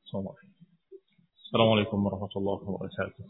السلام عليكم ورحمة الله وبركاته.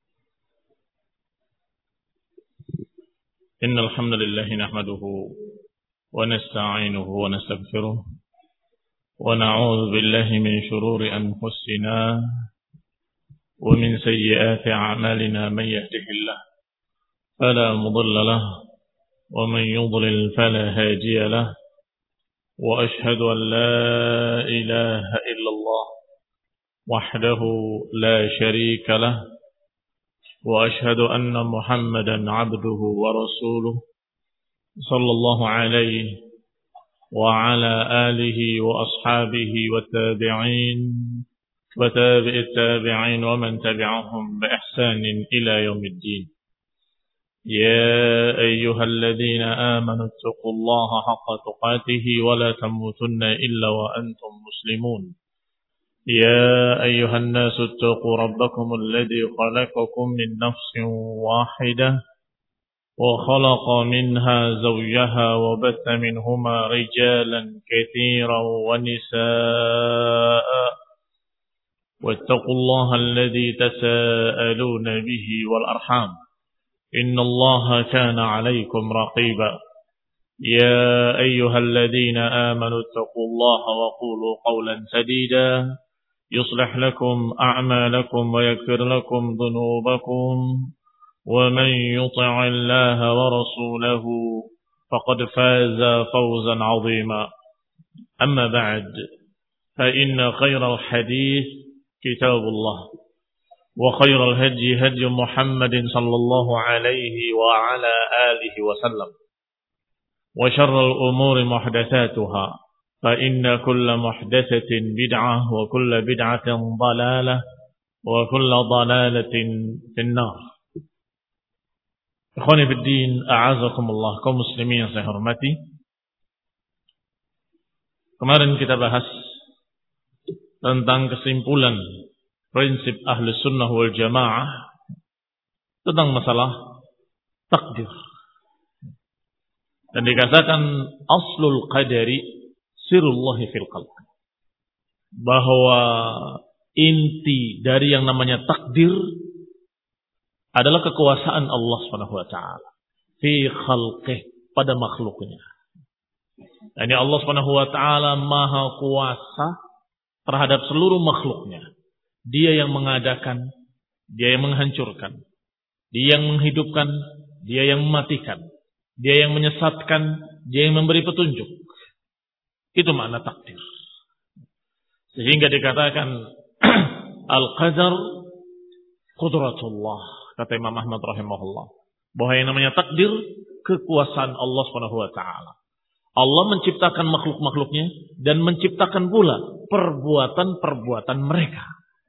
إن الحمد لله نحمده ونستعينه ونستغفره ونعوذ بالله من شرور أنفسنا ومن سيئات أعمالنا. من يهده الله فلا مضل له ومن يضلل فلا هادي له، وأشهد أن لا إله إلا الله وحده لا شريك له، وأشهد أن محمدا عبده ورسوله صلى الله عليه وعلى آله وأصحابه والتابعين وتابع التابعين ومن تبعهم بإحسان إلى يوم الدين. يا أيها الذين آمنوا اتقوا الله حق تقاته ولا تموتن إلا وأنتم مسلمون. يا أيها الناس اتقوا ربكم الذي خلقكم من نفس واحدة وخلق منها زوجها وبث منهما رجالا كثيرا ونساء، واتقوا الله الذي تساءلون به والأرحام إن الله كان عليكم رقيبا. يا أيها الذين آمنوا اتقوا الله وقولوا قولا سديدا يصلح لكم أعمالكم ويغفر لكم ذنوبكم، ومن يطع الله ورسوله فقد فاز فوزا عظيما. أما بعد، فإن خير الحديث كتاب الله، وخير الهدي هدي محمد صلى الله عليه وعلى آله وسلم، وشر الأمور محدثاتها، فإن كل محدثة بدعة وكل بدعة ضلالة وكل ضلالة في النار. Ikhwani fi din, a'azakumullah, kaum muslimin yang saya hormati. Kemarin kita bahas tentang kesimpulan prinsip ahli sunnah wal jamaah tentang masalah takdir. Dan dikatakan aslul qadari sirullahi fil qalb, bahwa inti dari yang namanya takdir adalah kekuasaan Allah Subhanahu wa taala fi khalqih, pada makhluknya. Yani Allah Subhanahu wa taala maha kuasa terhadap seluruh makhluknya. Dia yang mengadakan, dia yang menghancurkan, dia yang menghidupkan, dia yang mematikan, dia yang menyesatkan, dia yang memberi petunjuk. Itu makna takdir. Sehingga dikatakan al-qadar qudratullah, kata Imam Ahmad rahimahullah, bahwa yang namanya takdir kekuasaan Allah Subhanahu wa taala. Allah menciptakan makhluk-makhluknya dan menciptakan pula perbuatan-perbuatan mereka.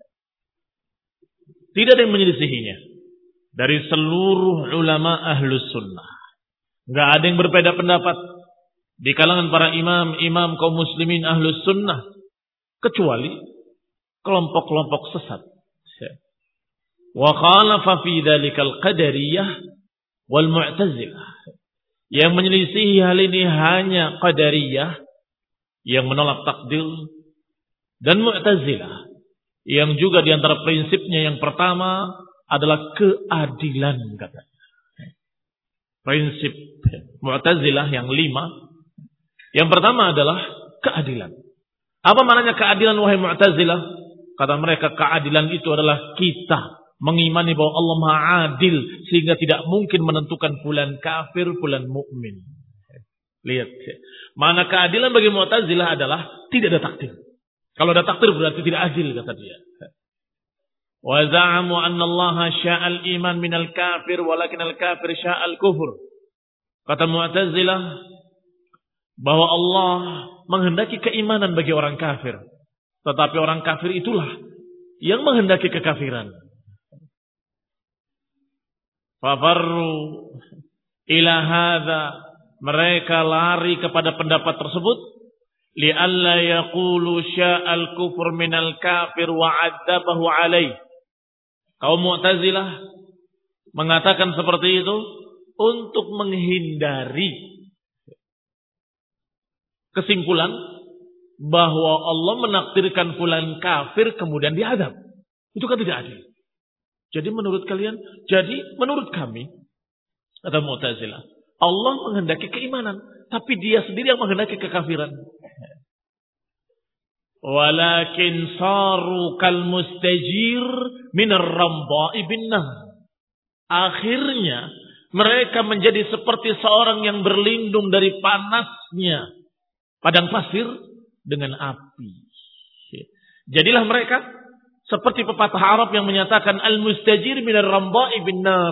Tidak ada yang menyelisihinya dari seluruh ulama ahlus sunnah. Enggak ada yang berbeda pendapat di kalangan para imam kaum muslimin ahlus sunnah, kecuali kelompok-kelompok sesat. Wa khalafa fi dzalikal qadariyah wal mu'tazilah. Yang menyelisihi hal ini hanya qadariyah yang menolak takdir, dan mu'tazilah yang juga di antara prinsipnya yang pertama adalah keadilan, katanya. Prinsip mu'tazilah yang 5, yang pertama adalah keadilan. Apa maknanya keadilan, wahai mu'tazilah? Kata mereka, keadilan itu adalah kita mengimani bahwa Allah Maha Adil, sehingga tidak mungkin menentukan fulan kafir, fulan mukmin. Lihat, mana keadilan bagi Mu'tazilah adalah tidak ada takdir. Kalau ada takdir berarti tidak adil, kata dia. Wa za'amu anna Allah sya'al iman minal kafir walakin al-kafir sya'al kufur. Kata Mu'tazilah bahwa Allah menghendaki keimanan bagi orang kafir, tetapi orang kafir itulah yang menghendaki kekafiran. Fafarru ila hadza, mereka lari kepada pendapat tersebut, li'alla yaqulu sya'al kufur minal kafir wa 'adzabahu 'alaih. Kaum Mu'tazilah mengatakan seperti itu untuk menghindari kesimpulan bahwa Allah menakdirkan fulan kafir kemudian diadab. Itu kan tidak adil. Jadi menurut kami, kata Mu'tazilah, Allah menghendaki keimanan, tapi dia sendiri yang menghendaki kekafiran. Walakin saru kal mustajir minar ramba'i binnah. Akhirnya mereka menjadi seperti seorang yang berlindung dari panasnya padang pasir dengan api. Jadilah mereka seperti pepatah Arab yang menyatakan al-mustajir minar ramba'i binnar.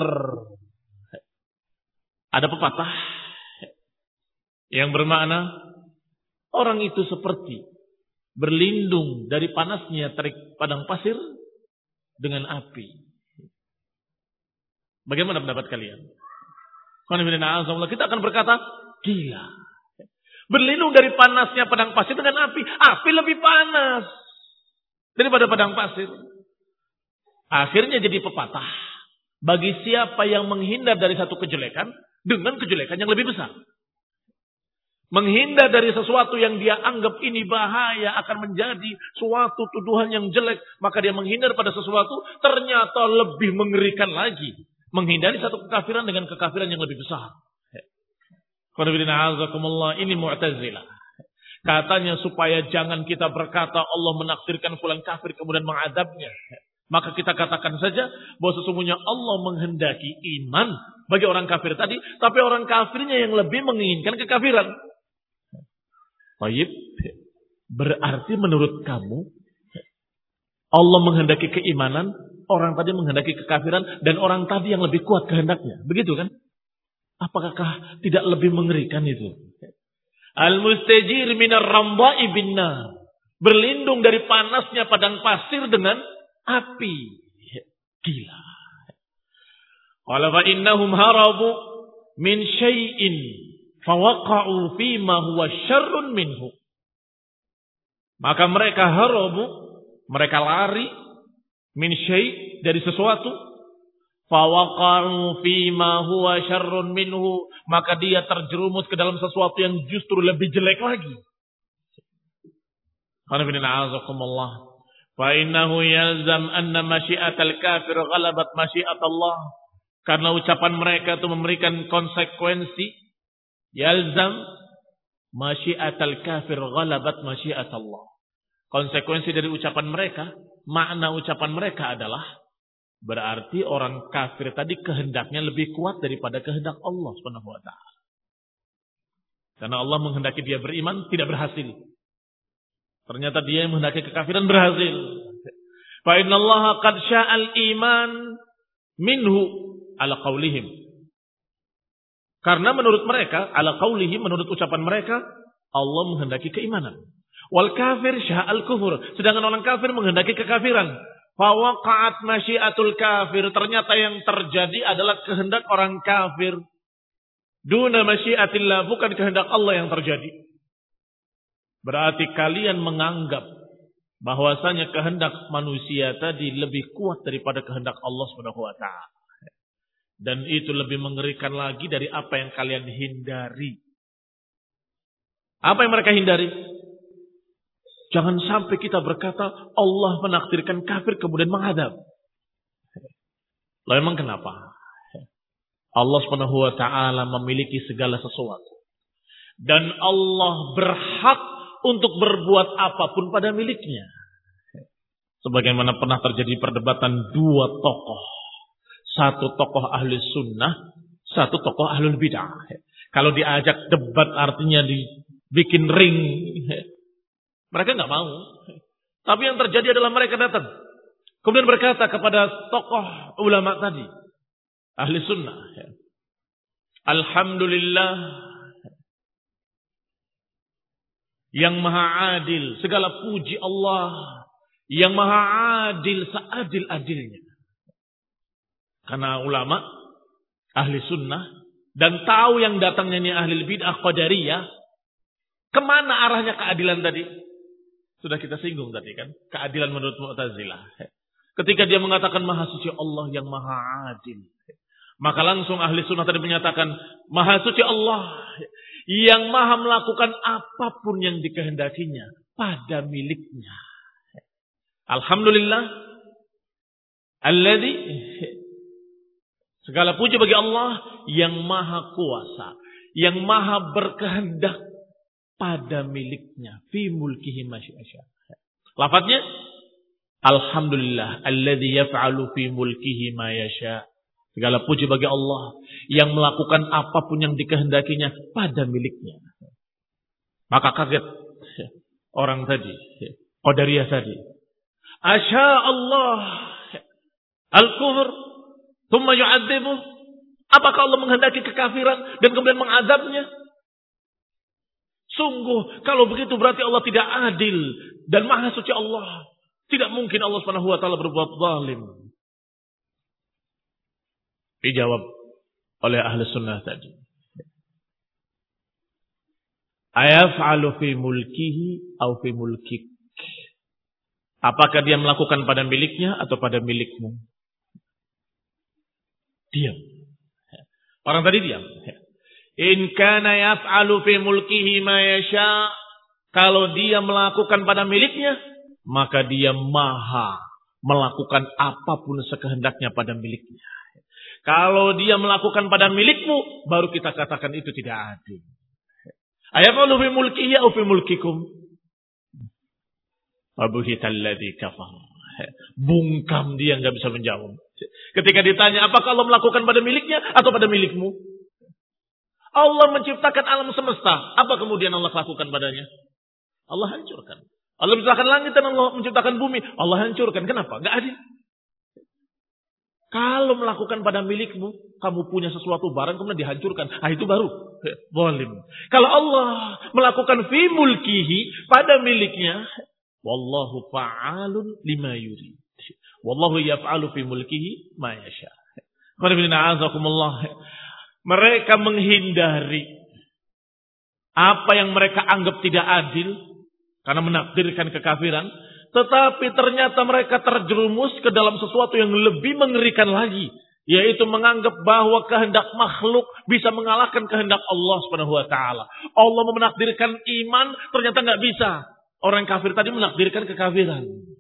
Ada pepatah yang bermakna orang itu seperti berlindung dari panasnya terik padang pasir dengan api. Bagaimana pendapat kalian? Kita akan berkata, gila. Berlindung dari panasnya padang pasir dengan api. Api lebih panas daripada padang pasir. Akhirnya jadi pepatah. Bagi siapa yang menghindar dari satu kejelekan dengan kejelekan yang lebih besar. Menghindar dari sesuatu yang dia anggap ini bahaya akan menjadi suatu tuduhan yang jelek. Maka dia menghindar pada sesuatu ternyata lebih mengerikan lagi. Menghindari satu kekafiran dengan kekafiran yang lebih besar. Ini Mu'tazilah. Katanya supaya jangan kita berkata Allah menakdirkan fulan kafir kemudian mengadabnya. Maka kita katakan saja bahwa sesungguhnya Allah menghendaki iman bagi orang kafir tadi. Tapi orang kafirnya yang lebih menginginkan kekafiran. Baik, berarti menurut kamu Allah menghendaki keimanan, orang tadi menghendaki kekafiran, dan orang tadi yang lebih kuat kehendaknya. Begitu kan? Apakah tidak lebih mengerikan itu? Al-mustajir minar ramba'i binnar. Berlindung dari panasnya padang pasir dengan api. Gila. Qala fa innahum harabu min syai'in fawaqa'u fima huwa syarrun minhu. Maka mereka harabu, mereka lari min syai' dari sesuatu, fawaqa'u fima huwa syarrun minhu, maka dia terjerumus ke dalam sesuatu yang justru lebih jelek lagi. Fa innahu yalzam anna masyiatal kafir ghalabat masyiatallah. Karena ucapan mereka itu memberikan konsekuensi, yalzam masyiatal kafir ghalabat masyiatallah. Konsekuensi dari ucapan mereka, makna ucapan mereka adalah berarti orang kafir tadi kehendaknya lebih kuat daripada kehendak Allah Subhanahu wa taala. Karena Allah menghendaki dia beriman tidak berhasil. Ternyata dia yang menghendaki kekafiran berhasil. Fa innallaha qad sya'al iman minhu ala qaulihim. Karena menurut mereka, ala qaulihim, menurut ucapan mereka, Allah menghendaki keimanan. Wal kafir sya'al kufur. Sedangkan orang kafir menghendaki kekafiran. Fawaqa'at masyiatul kafir. Ternyata yang terjadi adalah kehendak orang kafir. Duna masyiatillah. Bukan kehendak Allah yang terjadi. Berarti kalian menganggap bahwasanya kehendak manusia tadi lebih kuat daripada kehendak Allah Subhanahu wa taala. Dan itu lebih mengerikan lagi dari apa yang kalian hindari. Apa yang mereka hindari? Jangan sampai kita berkata Allah menakdirkan kafir kemudian menghadap. Lalu memang kenapa? Allah Subhanahu wa taala memiliki segala sesuatu. Dan Allah berhak untuk berbuat apapun pada miliknya. Sebagaimana pernah terjadi perdebatan dua tokoh. Satu tokoh ahli sunnah, satu tokoh ahlul bid'ah. Kalau diajak debat artinya dibikin ring. Mereka nggak mau. Tapi yang terjadi adalah mereka datang. Kemudian berkata kepada tokoh ulama tadi. Ahli sunnah. Alhamdulillah. Yang maha adil. Segala puji Allah. Yang maha adil seadil-adilnya. Karena ulama. Ahli sunnah. Dan tahu yang datangnya ini ahli bid'ah qadariyah. Kemana arahnya keadilan tadi? Sudah kita singgung tadi kan. Keadilan menurut Mu'tazilah. Ketika dia mengatakan maha suci Allah yang maha adil. Maka langsung ahli sunnah tadi menyatakan maha suci Allah. Yang maha melakukan apapun yang dikehendakinya. pada miliknya. Alhamdulillah alladzi, segala puji bagi Allah yang maha kuasa, yang maha berkehendak pada miliknya, fi mulkihi ma syaa. Lafadznya alhamdulillah alladzi yaf'alu fi mulkihi ma yasha. Segala puji bagi Allah yang melakukan apapun yang dikehendakinya pada miliknya. Maka kaget orang tadi, Qadariyah tadi. Asya Allah al-kufr thumma yu'adzibu. Apakah Allah menghendaki kekafiran dan kemudian mengazabnya? Sungguh kalau begitu berarti Allah tidak adil dan maha suci Allah. Tidak mungkin Allah Subhanahu wa taala berbuat zalim. Dijawab oleh ahli sunnah tadi. Ayaf'alu fi mulkihi atau fi mulkik. Apakah dia melakukan pada miliknya atau pada milikmu? Diam. Orang tadi diam. In kana yaf'alu fi mulkihi ma yasha. Kalau dia melakukan pada miliknya, maka dia maha melakukan apapun sekehendaknya pada miliknya. Kalau dia melakukan pada milikmu, baru kita katakan itu tidak adil. Ayaf'alu fi mulkihi atau fi mulkikum? Abuhital ladzi kafar. Bungkam dia enggak bisa menjawab. Ketika ditanya apakah Allah melakukan pada miliknya atau pada milikmu? Allah menciptakan alam semesta. Apa kemudian Allah lakukan padanya? Allah hancurkan. Allah menciptakan langit dan Allah menciptakan bumi. Allah hancurkan. Kenapa? Enggak adil. Kalau melakukan pada milikmu, kamu punya sesuatu barang kemudian dihancurkan. Itu baru zalim. Kalau Allah melakukan fi mulkihi pada miliknya, wallahu fa'alun lima yurid. Wallahu yaf'alu fi mulkihi ma yasha. Mereka menghindari apa yang mereka anggap tidak adil karena menakdirkan kekafiran, tetapi ternyata mereka terjerumus ke dalam sesuatu yang lebih mengerikan lagi, yaitu menganggap bahwa kehendak makhluk bisa mengalahkan kehendak Allah Subhanahu wa taala. Allah menakdirkan iman, ternyata enggak bisa. Orang kafir tadi menakdirkan kekafiran.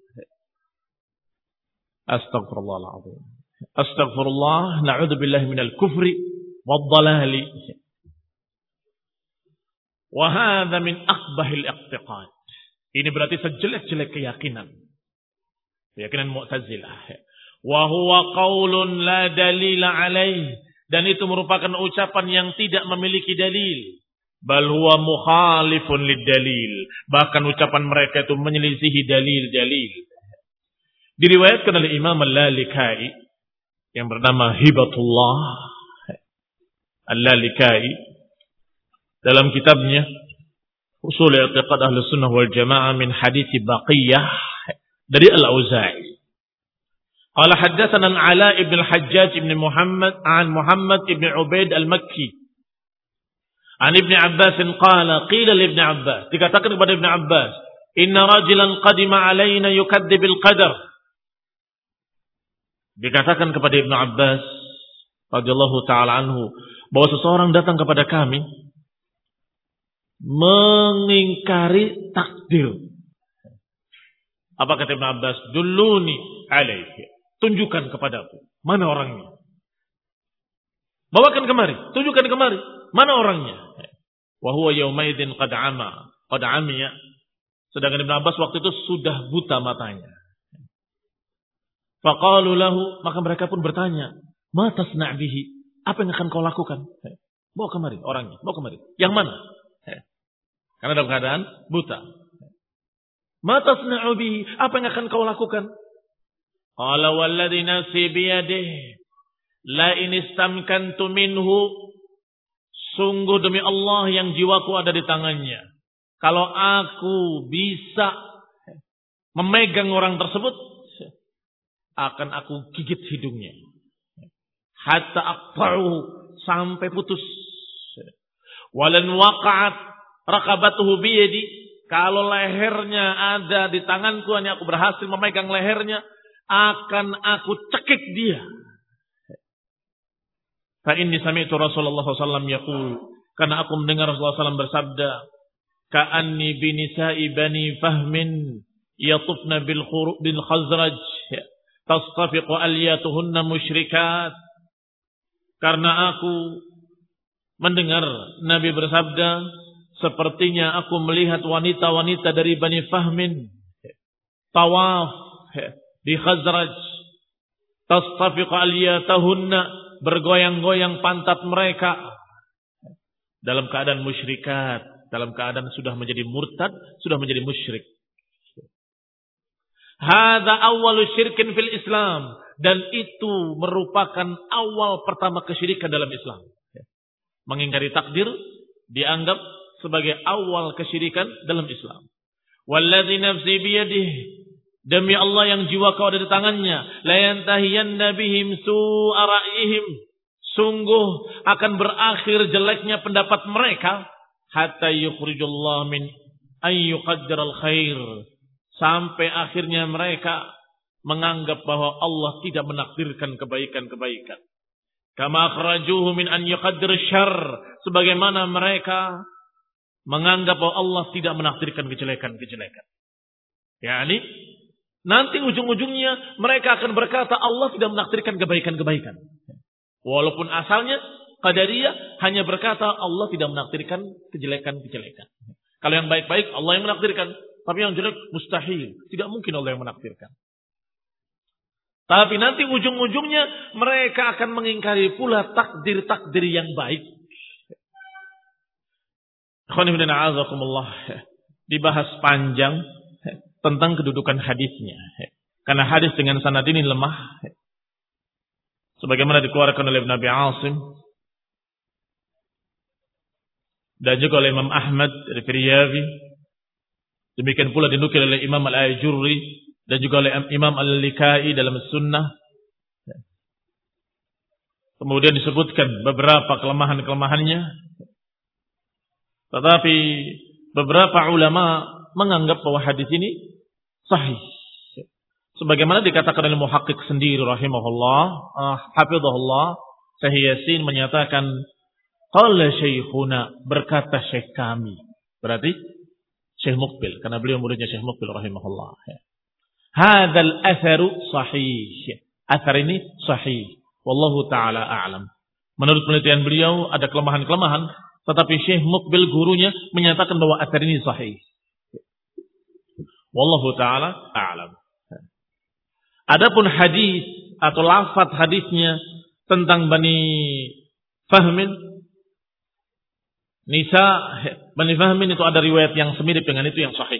Astagfirullahaladzim. Astagfirullah, na'udzubillahi minal kufri wad-dhalali. Wa hadza min aqbahil i'tiqad. Ini berarti sejelek-jelek keyakinan. Keyakinan Mu'tazilah. Wa huwa qaulun la dalila alaih. Dan itu merupakan ucapan yang tidak memiliki dalil. Bal huwa mukhalifun lid-dalil. Bahkan ucapan mereka itu menyelisihi dalil-dalil. Diriwayatkan oleh Imam Al-Lalikai yang bernama Hibatullah Al-Lalikai dalam kitabnya Ushul I'tiqad Ahlus Sunnah wal Jamaah min hadits Baqiyah dari Al-Auza'i. Qala haddatsana Al-Ala ibn Al-Hajjaj ibn Muhammad an Muhammad ibn Ubaid Al-Makki. An Ibn Abbas qala qila li Ibn Abbas, dikatakan kepada Ibn Abbas, inna rajulan qadima alaina yukadzibil qadar. Dikatakan kepada Ibn Abbas radhiyallahu taala anhu bahwa seseorang datang kepada kami mengingkari takdir. Apa kata Ibn Abbas? Dulluni alaihi. Tunjukkan kepadaku. Mana orangnya? Bawakan kemari. Tunjukkan kemari. Mana orangnya? Wa huwa yaumaidin qad amiya. Sedangkan Ibn Abbas waktu itu sudah buta matanya. Faqalu lahu, maka mereka pun bertanya, "Ma tasna' bihi?" Apa yang akan kau lakukan? Bawa kemari orangnya. Bawa kemari. Yang mana? Karena dalam keadaan buta. Ma tasna'u bihi? Apa yang akan kau lakukan? Qala walladhi nafsi biyadihi la in istamkantu minhu. Sungguh demi Allah yang jiwaku ada di tangannya. Kalau aku bisa memegang orang tersebut, akan aku gigit hidungnya. Hatta aqta'u, sampai putus. Walan waqa'at raqabatuhu biyadi, kalau lehernya ada di tanganku, hanya aku berhasil memegang lehernya, akan aku cekik dia. Fa inni sami'tu Rasulullah sallallahu alaihi wasallam yaqul, karena aku mendengar Rasulullah sallallahu alaihi wasallam bersabda, ka'anni binisa'i bani fahmin yatufna bil khazraj tastafiqu aliyatuhunna musyrikat. Karena aku mendengar Nabi bersabda, sepertinya aku melihat wanita-wanita dari Bani Fahmin tawaf di Khazraj, tastafiqu aliyatahunna, bergoyang-goyang pantat mereka dalam keadaan musyrikat, dalam keadaan sudah menjadi murtad, sudah menjadi musyrik. Hadza awwalu syirkin fil Islam, dan itu merupakan awal pertama kesyirikan dalam Islam. Mengingkari takdir dianggap sebagai awal kesyirikan dalam Islam. Wallazi nafsi biyadihi, demi Allah yang jiwaku ada di tangannya, la yantahiyanna bihim su'a ra'yihim, sungguh akan berakhir jeleknya pendapat mereka, hatta yukhrijullah min an yuqaddiral khair, sampai akhirnya mereka menganggap bahwa Allah tidak menakdirkan kebaikan-kebaikan. Kama akhrajuhu min an yuqaddir syarr, sebagaimana mereka menganggap bahwa Allah tidak menakdirkan kejelekan-kejelekan. Yani nanti ujung-ujungnya mereka akan berkata Allah tidak menakdirkan kebaikan-kebaikan. Walaupun asalnya Qadariyah hanya berkata Allah tidak menakdirkan kejelekan-kejelekan. Kalau yang baik-baik Allah yang menakdirkan, tapi yang jelek mustahil, tidak mungkin Allah yang menakdirkan. Tapi nanti ujung-ujungnya mereka akan mengingkari pula takdir-takdir yang baik. Dibahas panjang tentang kedudukan hadisnya. Karena hadis dengan sanad ini lemah. Sebagaimana dikeluarkan oleh Nabi Asim. Dan juga oleh Imam Ahmad dari Firyabi. Demikian pula dinukil oleh Imam Al-Ajurri. Dan juga oleh Imam Al-Likai dalam Sunnah. Kemudian disebutkan beberapa kelemahan-kelemahannya. Tetapi beberapa ulama menganggap bahwa hadis ini sahih. Sebagaimana dikatakan oleh muhaqqiq sendiri rahimahullah, hafizahullah, Syekh Yasin menyatakan, qala syekhuna, berkata syekh kami. Berarti Syekh Muqbil, karena beliau muridnya Syekh Muqbil rahimahullah. Hadzal atharu sahih. Athar ini sahih. Wallahu taala a'lam. Menurut penelitian beliau ada kelemahan-kelemahan, tetapi Syekh Muqbil gurunya menyatakan bahwa athar ini sahih. Wallahu taala a'lam. Adapun hadis atau lafaz hadisnya tentang Bani Fahmin, Nisa Bani Fahmin, itu ada riwayat yang semirip dengan itu yang sahih.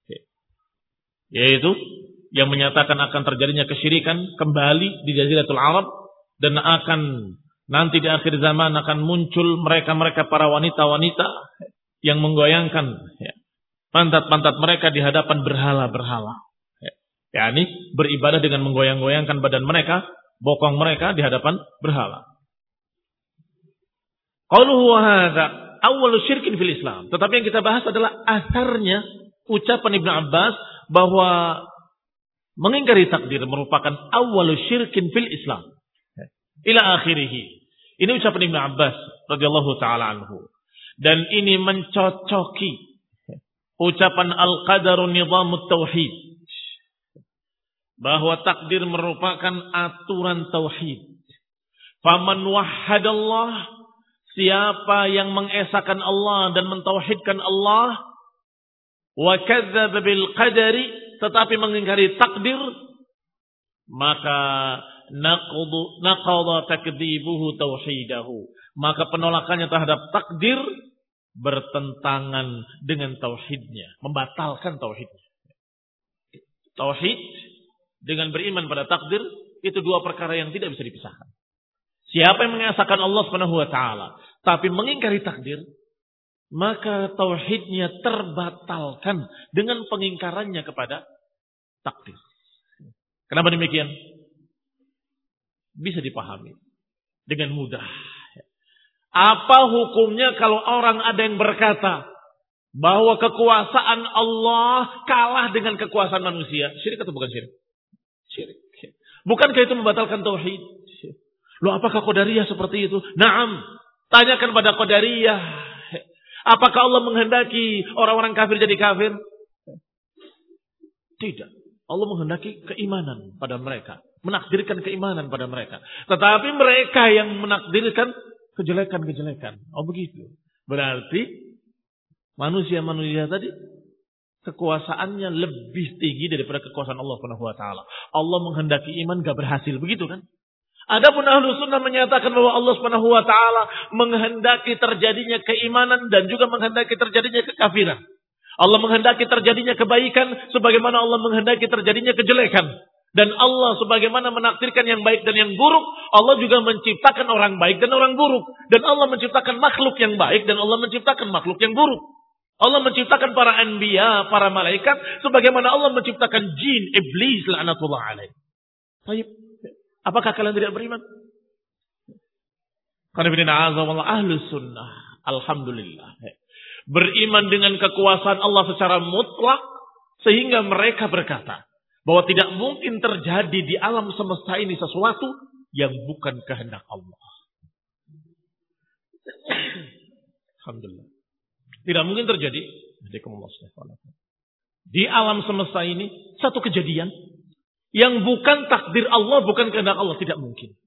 Yaitu yang menyatakan akan terjadinya kesyirikan kembali di Jaziratul Arab, dan akan nanti di akhir zaman akan muncul mereka-mereka para wanita-wanita yang menggoyangkan pantat-pantat mereka di hadapan berhala-berhala. Yani beribadah dengan menggoyang-goyangkan badan mereka, bokong mereka di hadapan berhala. Qauluhu hadza awwalu syirkin fil Islam. Tetapi yang kita bahas adalah asarnya ucapan Ibnu Abbas bahwa mengingkari takdir merupakan awwalu syirkin fil Islam. Ila akhirih. Ini ucapan Ibnu Abbas radhiyallahu taala anhu. Dan ini mencocoki ucapan al-qadaru nizamut tauhid, bahwa takdir merupakan aturan tauhid. Faman wahhadallah, siapa yang mengesahkan Allah dan mentauhidkan Allah, wa kadzdzaba bil qadari, tetapi mengingkari takdir, maka naqadha takdzibuhu tauhidahu, maka penolakannya terhadap takdir bertentangan dengan tauhidnya, membatalkan tauhidnya. Tauhid dengan beriman pada takdir itu dua perkara yang tidak bisa dipisahkan. Siapa yang mengesahkan Allah Subhanahu wa taala tapi mengingkari takdir, maka tauhidnya terbatalkan dengan pengingkarannya kepada takdir. Kenapa demikian? Bisa dipahami dengan mudah. Apa hukumnya kalau orang ada yang berkata bahwa kekuasaan Allah kalah dengan kekuasaan manusia? Syirik atau bukan syirik? Syirik. Bukankah itu membatalkan tauhid? Loh, apakah Qadariyah seperti itu? Naam. Tanyakan pada Qadariyah. Apakah Allah menghendaki orang-orang kafir jadi kafir? Tidak. Allah menghendaki keimanan pada mereka. Menakdirkan keimanan pada mereka. Tetapi mereka yang menakdirkan kejelekan-kejelekan. Oh begitu. Berarti manusia-manusia tadi kekuasaannya lebih tinggi daripada kekuasaan Allah Subhanahu wa taala. Allah menghendaki iman gak berhasil, begitu kan? Adapun ahlu sunnah menyatakan bahwa Allah Subhanahu wa taala menghendaki terjadinya keimanan dan juga menghendaki terjadinya kekafiran. Allah menghendaki terjadinya kebaikan sebagaimana Allah menghendaki terjadinya kejelekan. Dan Allah sebagaimana menakdirkan yang baik dan yang buruk, Allah juga menciptakan orang baik dan orang buruk. Dan Allah menciptakan makhluk yang baik dan Allah menciptakan makhluk yang buruk. Allah menciptakan para anbiya, para malaikat, sebagaimana Allah menciptakan jin, iblis, la'natullah alaih. Baik. Apakah kalian tidak beriman? Karena ahlu sunnah, alhamdulillah, beriman dengan kekuasaan Allah secara mutlak, sehingga mereka berkata bahwa tidak mungkin terjadi di alam semesta ini sesuatu yang bukan kehendak Allah. Alhamdulillah. Tidak mungkin terjadi di alam semesta ini satu kejadian yang bukan takdir Allah, bukan kehendak Allah. Tidak mungkin.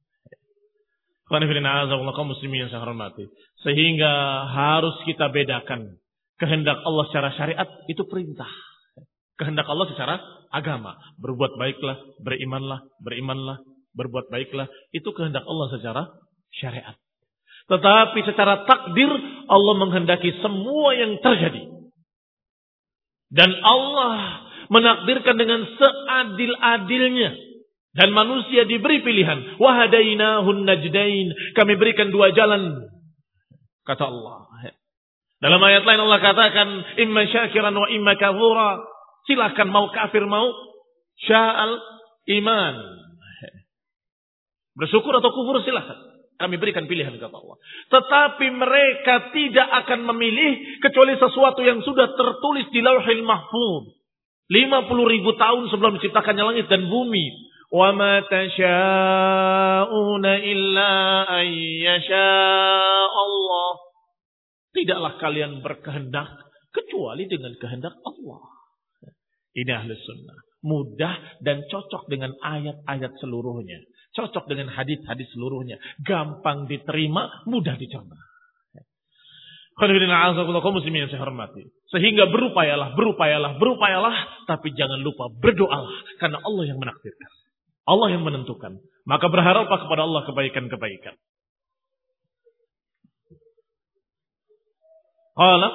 Kaum muslimin yang saya hormati. Sehingga harus kita bedakan. Kehendak Allah secara syariat itu perintah. Kehendak Allah secara agama. Berbuat baiklah, berimanlah, berbuat baiklah. Itu kehendak Allah secara syariat. Tetapi secara takdir Allah menghendaki semua yang terjadi. Dan Allah menakdirkan dengan seadil-adilnya. Dan manusia diberi pilihan. Wahadainahun najdain. Kami berikan dua jalan. Kata Allah. Dalam ayat lain Allah katakan. Imma syakiran wa imma kafura. Silahkan mau kafir mau sya'al iman. Bersyukur atau kufur silahkan. Kami berikan pilihan kata Allah. Tetapi mereka tidak akan memilih kecuali sesuatu yang sudah tertulis di Lauhil Mahfuz. 50.000 tahun sebelum diciptakannya langit dan bumi. Wa ma tasha'una illa an yasha Allah. Tidaklah kalian berkehendak kecuali dengan kehendak Allah. Ini ahli sunnah. Mudah dan cocok dengan ayat-ayat seluruhnya. Cocok dengan hadis-hadis seluruhnya. Gampang diterima, mudah dicerna. Kaum muslimin yang saya hormati. Sehingga berupayalah. Tapi jangan lupa berdoalah. Karena Allah yang menakdirkan. Allah yang menentukan. Maka berharaplah kepada Allah kebaikan-kebaikan. Qala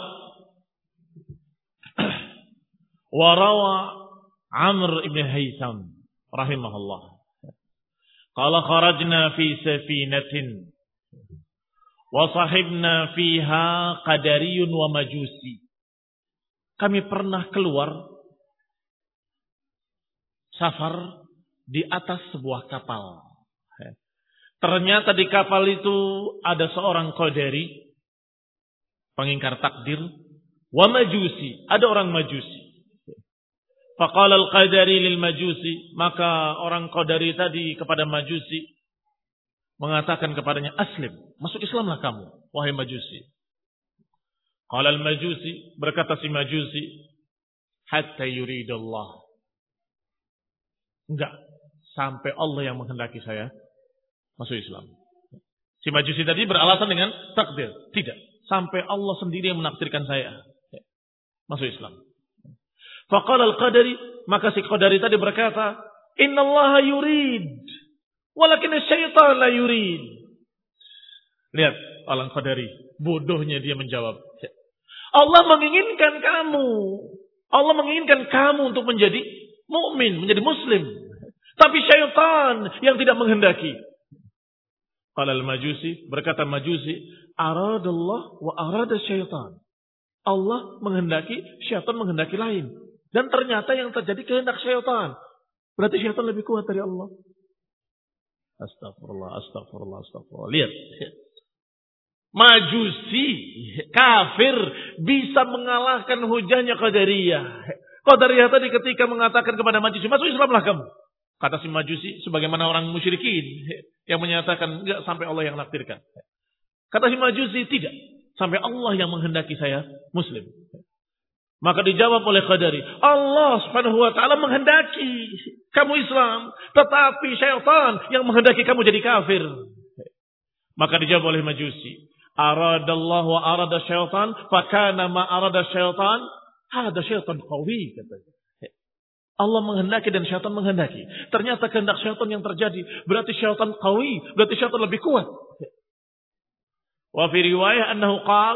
warawa Amr ibn Haytham rahimahullah. Qala kharajna fi safinatin wa sahibna fiha qadariyun wa majusi. Kami pernah keluar safar di atas sebuah kapal. Ternyata di kapal itu ada seorang qadari, pengingkar takdir, wa majusi, ada orang majusi. Faqala al-qadari lil majusi, maka orang qadari tadi kepada majusi mengatakan kepadanya, aslim, masuk Islamlah kamu, wahai majusi. Qala al-majusi, berkata si majusi, hatta yuridallah. Enggak, sampai Allah yang menghendaki saya masuk Islam. Si majusi tadi beralasan dengan takdir. Tidak, sampai Allah sendiri yang menakdirkan saya masuk Islam. Faqala al-qadari, maka si qadari tadi berkata, innallaha yurid, walakin syaitan la yurid. Lihat, orang qadari, bodohnya dia menjawab. Allah menginginkan kamu. Allah menginginkan kamu untuk menjadi mukmin, menjadi muslim. Tapi syaitan yang tidak menghendaki. Qala al-majusi, berkata majusi, aradallah wa arada syaitan. Allah menghendaki, syaitan menghendaki lain. Dan ternyata yang terjadi kehendak syaitan. Berarti syaitan lebih kuat dari Allah. Astagfirullah. Lihat. Majusi, kafir, bisa mengalahkan hujahnya Qadariyah. Qadariyah tadi ketika mengatakan kepada majusi, masuk Islamlah kamu. Kata si majusi, sebagaimana orang musyrikin yang menyatakan, enggak, sampai Allah yang nakdirkan. Kata si majusi, tidak. Sampai Allah yang menghendaki saya muslim. Maka dijawab oleh Qadari, Allah subhanahu wa ta'ala menghendaki kamu Islam. Tetapi syaitan yang menghendaki kamu jadi kafir. Maka dijawab oleh Majusi, aradallahu wa arada syaitan, fakana ma arada syaitan, ada syaitan qawi, katanya. Allah menghendaki dan syaitan menghendaki. Ternyata kehendak syaitan yang terjadi. Berarti syaitan qawi, berarti syaitan lebih kuat. Wa fi riwayah annahu qal,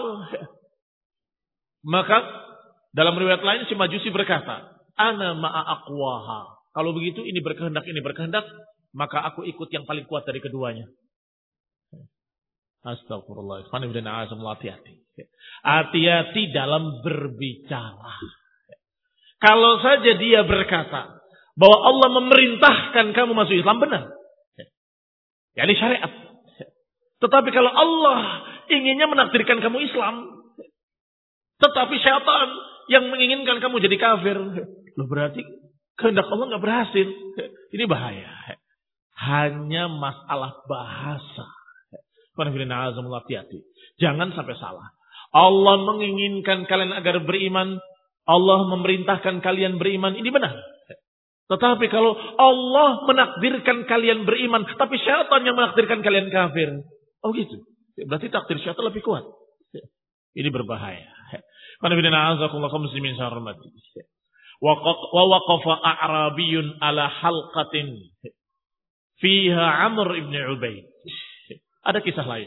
maka dalam riwayat lain si Majusi berkata, ana ma'a aqwaha. Kalau begitu ini berkehendak, maka aku ikut yang paling kuat dari keduanya. Astagfirullah. Hati-hati. Hati-hati dalam berbicara. Kalau saja dia berkata bahwa Allah memerintahkan kamu masuk Islam, benar. Ya, ini syariat. Tetapi kalau Allah inginnya menakdirkan kamu Islam, tetapi syaitan yang menginginkan kamu jadi kafir, loh berarti kehendak Allah nggak berhasil. Ini bahaya. Hanya masalah bahasa. Hati-hati. Jangan sampai salah. Allah menginginkan kalian agar beriman. Allah memerintahkan kalian beriman. Ini benar. Tetapi kalau Allah menakdirkan kalian beriman, tapi syaitan yang menakdirkan kalian kafir. Oh gitu. Berarti takdir syaitan lebih kuat. Ini berbahaya. Muslimin syarmati. Wa waqafa a'rabiyun ala halqatin fiha Amr ibn Ubaid. Ada kisah lain.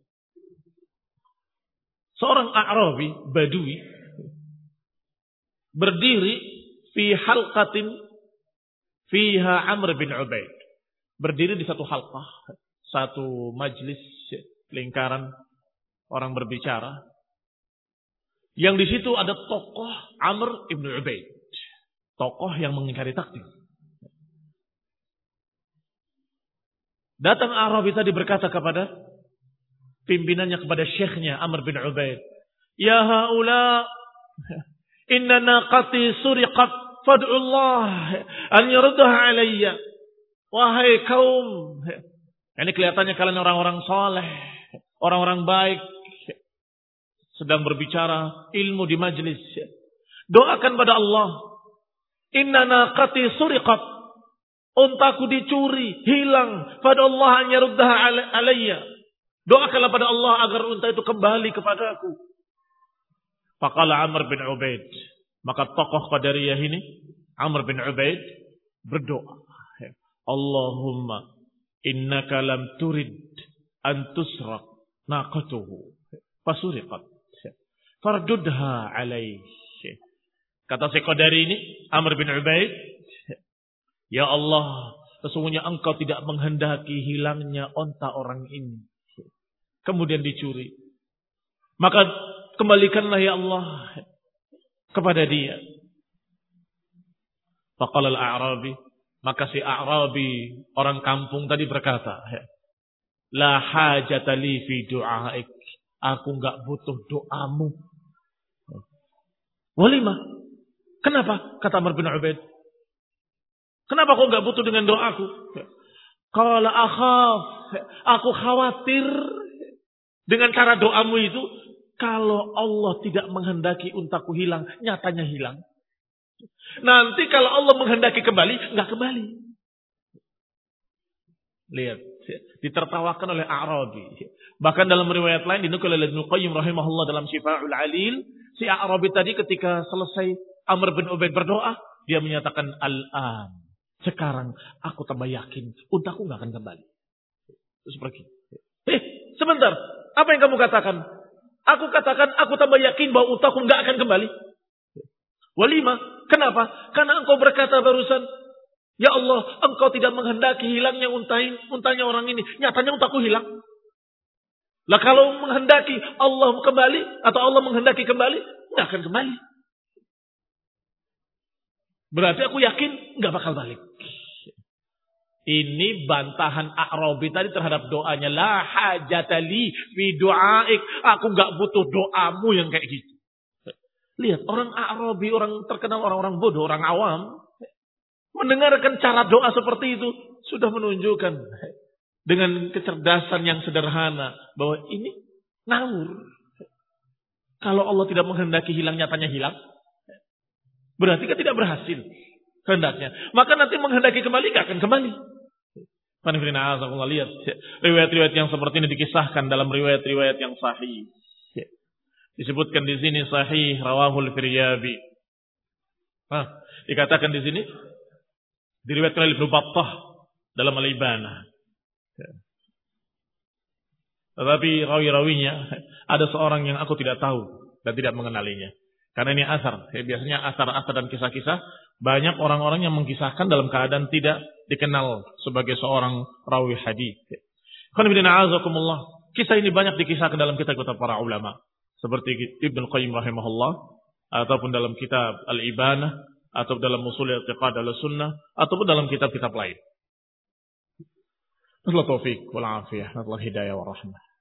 Seorang A'rabi, Badui, berdiri fi halqatin fiha Amr bin Ubaid. Berdiri di satu halqah, satu majlis, lingkaran orang berbicara. Yang di situ ada tokoh Amr ibn Ubaid. Tokoh yang mengingkari takdir. Datang Arabi tadi berkata kepada pimpinannya, kepada syekhnya Amr bin Ubaid, ya haula inna naqati suriqat fad'ullah an yurdaha alayya. Wahai kaum, ini kelihatannya kalian orang-orang saleh, orang-orang baik, sedang berbicara ilmu di majlis. Doakan pada Allah, inna naqati suriqat, untaku dicuri, hilang. Fadallah an yaruddaha alayya. Doakanlah pada Allah agar unta itu kembali kepadaku. Faqala Amr bin Ubaid. Maka tokoh Qadariyah ini, Amr bin Ubaid, berdoa. Allahumma innaka lam turid an tusraq naqatuhu fasuriqat. Fardudha alayhi. Kata si Qadari ini, Amr bin Ubaid, ya Allah, sesungguhnya engkau tidak menghendaki hilangnya onta orang ini. Kemudian dicuri. Maka kembalikanlah ya Allah kepada dia. Faqala al-A'rabi. Maka si A'rabi, orang kampung tadi berkata, la hajata li fi du'aik. Aku enggak butuh doamu. Walima. Kenapa? Kata Amr bin Ubaid. Kenapa kau enggak butuh dengan doaku? Qala akhaf. Aku khawatir dengan cara doamu itu, kalau Allah tidak menghendaki untaku hilang, nyatanya hilang. Nanti kalau Allah menghendaki kembali, enggak kembali. Lihat, ditertawakan oleh A'rabi. Bahkan dalam riwayat lain dinukil oleh Ibnu Qayyim rahimahullah dalam Syifa'ul Alil, si A'rabi tadi ketika selesai Amr bin Ubaid berdoa, dia menyatakan al-an. Sekarang aku tambah yakin untaku enggak akan kembali. Terus pergi. Sebentar, apa yang kamu katakan? Aku katakan aku tambah yakin bahwa untaku enggak akan kembali. Walima, kenapa? Karena engkau berkata barusan, ya Allah, engkau tidak menghendaki hilangnya untanya orang ini. Nyatanya untaku hilang. Lah kalau menghendaki Allah kembali, atau Allah menghendaki kembali, enggak akan kembali. Berarti aku yakin enggak bakal balik. Ini bantahan A'rabi tadi terhadap doanya. La hajatali fi du'aik. Aku enggak butuh doamu yang kayak gitu. Lihat, orang A'rabi, orang terkenal, orang-orang bodoh, orang awam, mendengarkan cara doa seperti itu, sudah menunjukkan dengan kecerdasan yang sederhana bahwa ini ngawur. Kalau Allah tidak menghendaki hilang, nyatanya hilang. Berarti kan tidak berhasil kehendaknya. Maka nanti menghendaki kembali, gak akan kembali. Lihat riwayat-riwayat yang seperti ini dikisahkan dalam riwayat-riwayat yang sahih. Disebutkan di sini sahih rawahul Firyabi. Dikatakan di sini diriwayatkan oleh Ibnu Battah dalam Al-Ibanah. Tetapi rawi-rawinya ada seorang yang aku tidak tahu dan tidak mengenalinya. Karena ini asar. Biasanya asar-asar dan kisah-kisah banyak orang-orang yang mengkisahkan dalam keadaan tidak dikenal sebagai seorang rawi hadis. Kisah ini banyak dikisahkan dalam kitab-kitab para ulama. Seperti Ibnu Qayyim rahimahullah. Ataupun dalam kitab Al-Ibanah. Atau dalam Ushul I'tiqad Ahlussunnah. Ataupun dalam kitab-kitab lain. Allah taufiq wal afiyah. Allah hidayah wa rahmah.